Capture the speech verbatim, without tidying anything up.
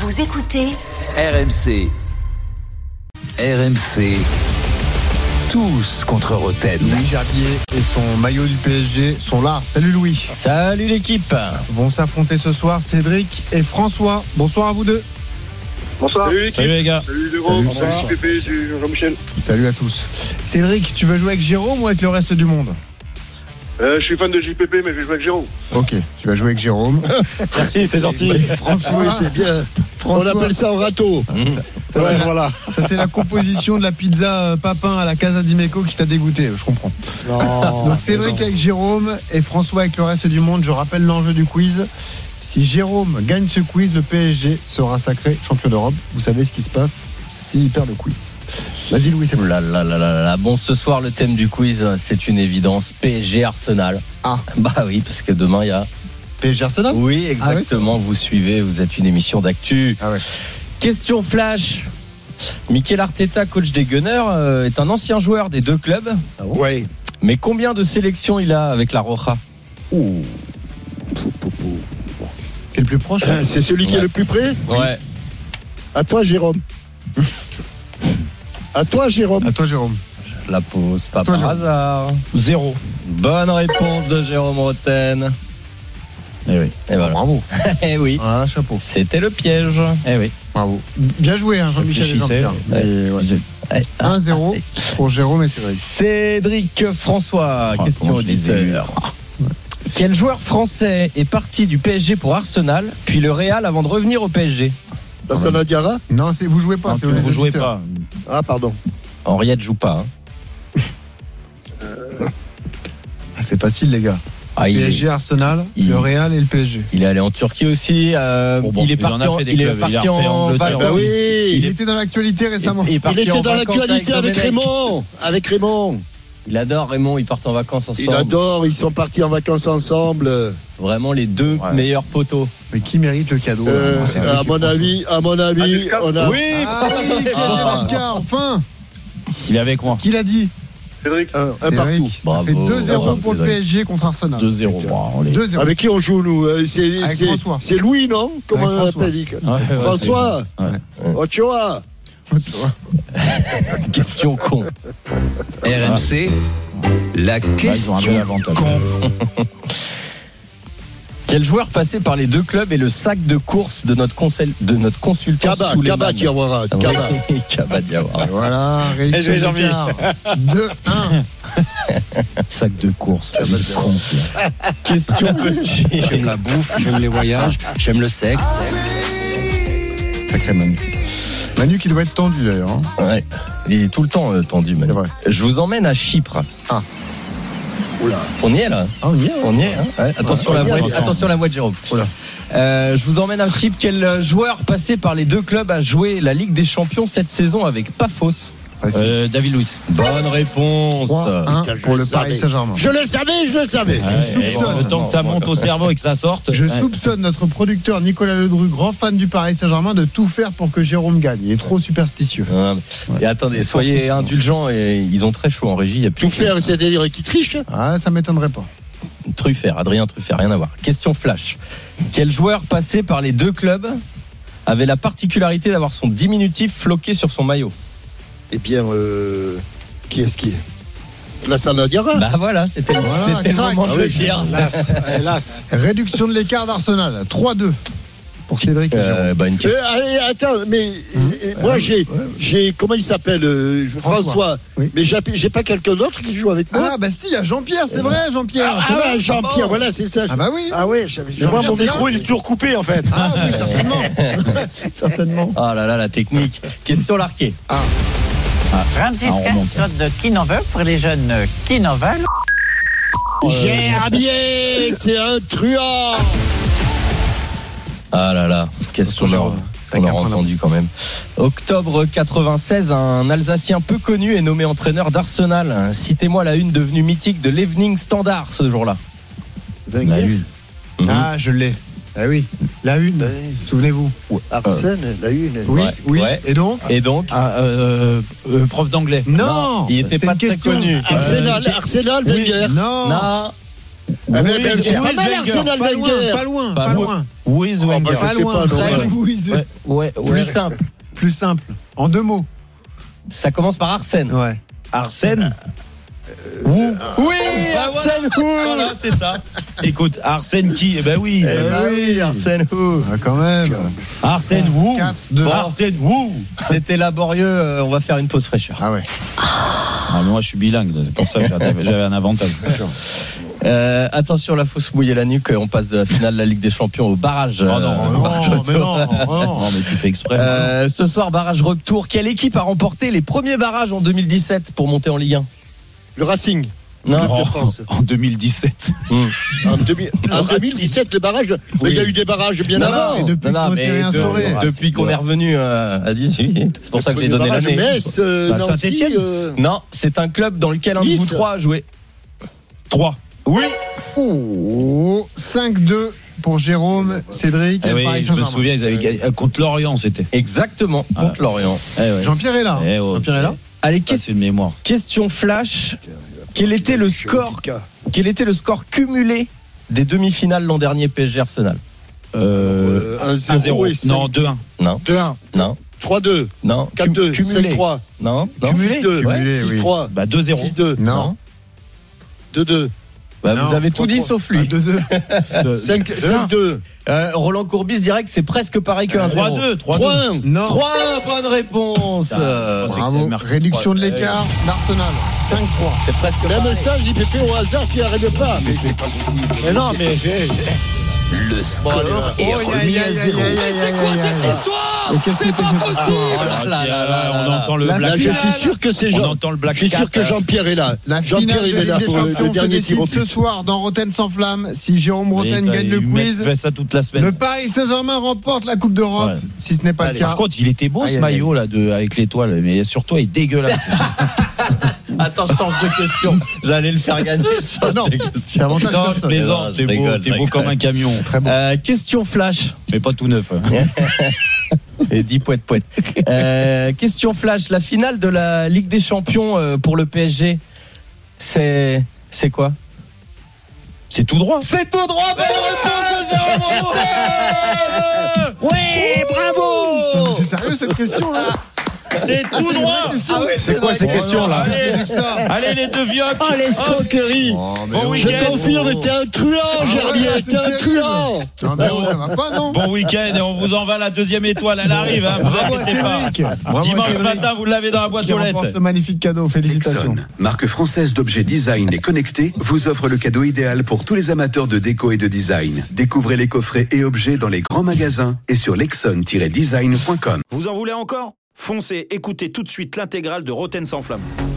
Vous écoutez R M C. R M C. Tous contre Roten. Louis Gerbier et son maillot du P S G sont là. Salut Louis. Salut l'équipe. Vont s'affronter ce soir Cédric et François. Bonsoir à vous deux. Bonsoir. Salut, Salut les gars. Salut Léo. Salut, Salut J P P, salut Jean-Michel. Salut à tous. Cédric, tu veux jouer avec Jérôme ou avec le reste du monde? Euh, je suis fan de J P P, mais je vais jouer avec Jérôme. Ok, tu vas jouer avec Jérôme. Merci, c'est gentil. François, Oui, c'est bien. Françoa, On appelle ça un râteau. ça, Ouais, c'est la, voilà. ça c'est la composition de la pizza euh, Papin à la Casa d'Imeco qui t'a dégoûté, je comprends. Non. Donc Cédric avec Jérôme et François avec le reste du monde. Je rappelle l'enjeu du quiz. Si Jérôme gagne ce quiz, le P S G sera sacré champion d'Europe. Vous savez ce qui se passe s'il perd le quiz. Vas-y Louis, c'est bon. Là, là, là, là, là. Bon, ce soir, le thème du quiz, c'est une évidence. P S G Arsenal. Ah. Bah oui, parce que demain, il y a... P S G Arsenal. Oui, exactement. Vous suivez, vous êtes une émission d'actu. Ah ouais. Question flash. Mikel Arteta, coach des Gunners, euh, est un ancien joueur des deux clubs. Ouais. Mais combien de sélections il a avec la Roja? C'est le plus proche. Euh, C'est celui qui Ouais. est le plus près. Ouais. À toi, Jérôme. À toi, Jérôme. À toi Jérôme. La pause, pas Toi, par Jérôme. hasard. Zéro. Bonne réponse de Jérôme Roten. Eh oui. Et voilà. Bravo. Eh oui. Ah, chapeau. C'était le piège. Eh oui. Bravo. Bien joué, hein, Jean-Michel et Réfléchissez. Jean-Pierre. Mais, ouais. Eh, ah, un zéro pour Jérôme et Cédric. Cédric François, Ah, question comment je les ai auditeur. Quel joueur français est parti du P S G pour Arsenal, puis le Real avant de revenir au P S G? Lassana Diarra. Non, c'est, vous jouez pas, c'est les vous jouez auditeurs. pas. Ah, pardon. Henriette joue pas. Hein. Ah, c'est facile, les gars. Ah, il, P S G, est, Arsenal, il- le Real et le P S G. il est allé en Turquie aussi. euh, Bon, bon, il est il en a parti, en, fait des il est clubs, il a parti refait en Angleterre. vacances. Bah Il, oui. était dans l'actualité récemment. Il, est Il parti était en dans vacances l'actualité avec Domenech. Raymond. Avec Raymond. Il adore Raymond, ils partent en vacances Il ensemble. adore. Ils sont partis en vacances ensemble. Vraiment les deux Ouais. meilleurs poteaux. Mais qui mérite le cadeau Euh, là, c'est à mon avis, à mon avis, Anelka. on a Oui, Ah oui, Ah. Anelka, enfin. Il est avec moi. Qui l'a dit? Cédric. un, un Cédric. partout. Ça Bravo. fait deux zéro Bravo, pour le Cédric. P S G contre Arsenal. deux zéro. Bon, on les- deux zéro. Avec qui on joue, nous? Euh, C'est, Avec c'est, François. c'est Louis, non? Comment Avec on François. l'appelle? Ouais, ouais, François. c'est- ouais. Ochoa. Question con. R M C. La Ouais, ils ont un question bel avantage. con. Quel joueur passé par les deux clubs est le sac de course de notre, conseil, de notre consultant Kaba, Souleymane? Kaba Diawara. Kaba. Oui, Kaba Diawara. Voilà, réduction joué, Jean-Mi. d'écart. deux un. Sac de course. Con. Question petit. J'aime la bouffe, j'aime les voyages, j'aime le sexe. Sacré Manu. Manu qui doit être tendu d'ailleurs. hein. Ouais. Il est tout le temps euh, tendu, Manu. C'est vrai. Je vous emmène à Chypre. Ah. Oula. On y est là. Ah, on y est. On y est. Hein ouais. Attention, Ouais, la on y est, voix, attention. attention la voix de Jérôme. Oula. Euh, je vous emmène à Chypre. Quel joueur passé par les deux clubs a joué la Ligue des Champions cette saison avec Paphos? Facile. Euh, David Luiz. Bonne réponse. trois un Putain, je pour le le Paris savais. Saint-Germain. Je le savais, je le savais. Ouais, soupçonne. Le temps que ça monte au cerveau et que ça sorte. Je ouais. soupçonne notre producteur Nicolas Ledru, grand fan du Paris Saint-Germain, de tout faire pour que Jérôme gagne. Il est trop superstitieux. Ah, Et attendez, soyez indulgents. Et ils ont très chaud en régie. Il y a plus Tout faire, c'est-à-dire qui triche. Ah, ça m'étonnerait pas. Truffert, Adrien Truffert, rien à voir. Question flash. Quel joueur passé par les deux clubs avait la particularité d'avoir son diminutif floqué sur son maillot? Eh bien, euh, qui est-ce qui est Lassana Diarra. Bah voilà, c'était, Voilà, c'était le crac. moment de Ah le oui. dire. Hélas. Réduction de l'écart d'Arsenal. trois deux pour Cédric et Jérôme. Euh, bah, une question. Euh, allez, attends, mais euh, moi j'ai, j'ai, comment il s'appelle euh, François. François. Oui. Mais j'ai, j'ai pas quelqu'un d'autre qui joue avec moi. Ah, bah si, il y a Jean-Pierre, c'est vrai, Jean-Pierre. Ah, C'est ah vrai. ouais, Jean-Pierre, voilà, c'est ça. Ah bah oui. Ah ouais, j'avais. Mais moi, mon micro, il est toujours coupé en fait. Ah oui, certainement. certainement. Oh là là, la technique. Question larquée. Ah, trente-six on remonte. cartes de qui n'en veut pour les jeunes qui n'en veulent. Gerbier, t'es un truand. Ah là là, qu'est-ce qu'on Jérôme. aura, C'est on avec aura un point entendu quand même. Octobre quatre-vingt-seize, un Alsacien peu connu est nommé entraîneur d'Arsenal. Citez-moi la une devenue mythique de l'Evening Standard ce jour-là. La une. Mhm. Ah, je l'ai. Ah oui, la une. Souvenez-vous. Arsène, la une. Oui, Ouais, oui. ouais. Et donc Et donc Ah, euh, euh, prof d'anglais. Non, il était c'est pas une très question. connu. Arsenal, Euh, Arsenal, oui. Wenger. Non. Non, Ah, mais Louis- c'est Louis pas mal, Wenger. Arsenal Pas loin, Wenger. pas loin, Pas pas loin. loin. Louis Oh, bah, Wenger. je Pas sais loin, pas, non, très ouais. Louise. Ouais, ouais, ouais. Plus simple. Plus simple. En deux mots. Ça commence par Arsène. Ouais. Arsène. Oui, Bah, Arsène Voilà, c'est ça. Écoute, Arsène qui? Eh ben oui. Eh Eh bah oui, Arsène Who. Ah, quand même. Arsène Wou. quatre, deux. Bon. Arsène Wou. C'était laborieux, euh, on va faire une pause fraîcheur. Ah ouais. Ah, mais moi, je suis bilingue. C'est pour ça que j'avais j'avais un avantage. Euh, attention, la fausse mouiller la nuque, on passe de la finale de la Ligue des Champions au barrage. Oh non, euh, Oh au barrage non, mais retour. non, oh non. Non, mais tu fais exprès. Euh, ce soir, barrage retour. Quelle équipe a remporté les premiers barrages en deux mille dix-sept pour monter en Ligue un? Le Racing. Non. Club de France. En deux mille dix-sept. En, deux mille en deux mille dix-sept, le barrage. Mais il y a eu des barrages bien Non, avant. et depuis Non, non, qu'ils ont mais été réinstaurés. de- depuis qu'on est revenu euh, à dix-huit, c'est pour ça que j'ai donné Le barrage l'année. Metz, euh, Bah, Nancy, Saint-Étienne. euh, Non, c'est un club dans lequel un de Nice. vous trois a joué. trois. Oui. Oh, cinq deux pour Jérôme, Cédric Eh et oui, Paris je me Saint-Germain. souviens, ils avaient gagné- euh, contre Lorient, c'était. Exactement, Ah. contre Lorient. Eh ouais. Jean-Pierre est là. Eh oh. Jean-Pierre est là. Allez, Ça, que- c'est une mémoire. question flash. Quel était le score Pika. Quel était le score cumulé des demi-finales l'an dernier P S G Arsenal? Euh, Euh, un zéro. et cinq. Non, deux un. Non, deux un. non, trois deux. non. quatre deux. Cum- cinq trois. Non, non. Cumulé. six deux. Cumulé, oui. six trois. Bah deux zéro. six deux. Non. deux deux. Bah, Non, vous avez tout trois, dit trois. sauf lui. deux deux. cinq deux. Euh, Roland Courbis dirait que c'est presque pareil qu'un trois zéro. deux. trois trois deux. un. Non. trois, bonne réponse. Putain, Euh, je pensais que Bravo. c'est marqué Réduction de trois. l'écart d'Arsenal. cinq trois. C'est presque Même pareil. ça, J P P au hasard qui n'arrive pas. Mais c'est pas possible. Mais non, mais. Le score est Aïe, remis aïe, à aïe, zéro. aïe, aïe, aïe, aïe, aïe. Et qu'est-ce que c'est que cette histoire Oh là là là là On là. entend le La Black Là, je finale. suis sûr que c'est On Jean. entend le Black Je suis sûr Cat. que Jean-Pierre est là. La Jean-Pierre, finale il de est là Ligue des pour le, le Champions se dernier tir au décide ce but. soir dans Rotten sans flamme. Si Jérôme Rotten gagne le quiz, fait ça toute la semaine. le Paris Saint-Germain remporte la Coupe d'Europe. Ouais. Si ce n'est pas Allez. le cas. Par contre, il était beau Aïe, ce aïe, maillot là de avec l'étoile, mais surtout il est dégueulasse. Attends, je change de question. J'allais le faire gagner. Je change Ah non, de question. c'est avantage Non, je personne. plaisante. Je T'es beau, rigole, t'es je beau rigole. comme un camion, Très bon. Euh, question flash. mais pas tout neuf. Et dit poète poète. Euh, question flash. La finale de la Ligue des Champions euh, pour le P S G, c'est c'est quoi? C'est tout droit. C'est tout droit. Bonne réponse de Jérôme Rotten. Ouais, Non, mais bravo. c'est sérieux cette question là? C'est tout droit. Ah oui, C'est quoi ces Oh, questions non, là qu'est-ce que c'est que ça? Allez les deux vioques. Oh, l'escroquerie. Oh, mais Bon oh, week-end. Je confirme, t'es un truand, Ah Gerbier, ouais, c'est t'es un terrible. truand. Non, mais oh, ça va pas, non? Bon week-end et on vous en va la deuxième étoile. Elle arrive, hein, vous Bravo à inquiétez pas. Cédric. Bravo à Dimanche Cédric matin, vous l'avez dans la boîte qui aux remporte lettres. ce magnifique cadeau. Félicitations. Exxon, marque française d'objets design et connectés, vous offre le cadeau idéal pour tous les amateurs de déco et de design. Découvrez les coffrets et objets dans les grands magasins et sur lexon tiret design point com. Vous en voulez encore ? Foncez, écoutez tout de suite l'intégrale de Rotten sans flamme.